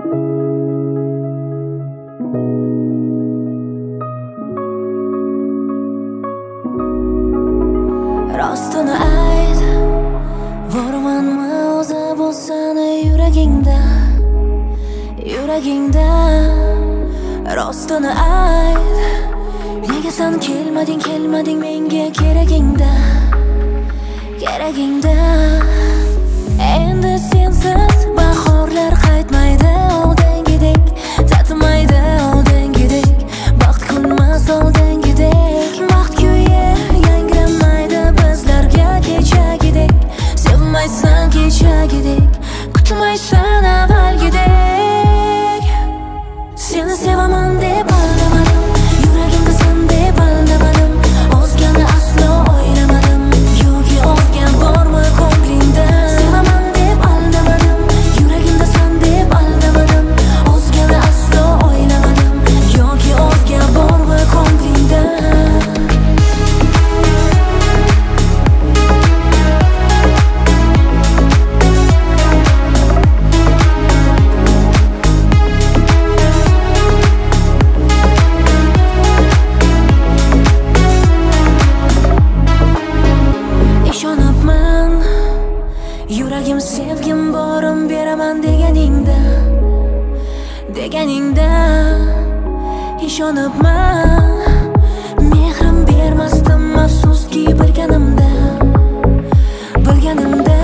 Rostini ayt, bormanmi o'zi bu seni yuragingda, yuragingda. Rostini ayt, nega sen kelmading menga keragingda, keragingda. Endi sensiz bahorlar qaytmaydi, oldingidek tatmaydi, oldingidek baxt kunmas, oldingidek baxt kuyi yangramaydi bizlarga kechagidek. Sevmaysan kechagidek, kutmaysan avvalgidek. Seni sevaman deb aldamadim, yuragimda sen deb aldamadim, o'zgani aslo o'ylamadim, yoki o'zgan bormi ko'nglingda. Sevaman deb aldamadim, yuragimda sen deb aldamadim, o'zgani aslo o'ylamadim, yoki o'zga bormi ko'nglingda. Ishonibman, yuragim sevgim borim beraman deganingda, deganingda. Ishonibman, mehrim bermasdim afsuski bilganimda, bilganimda.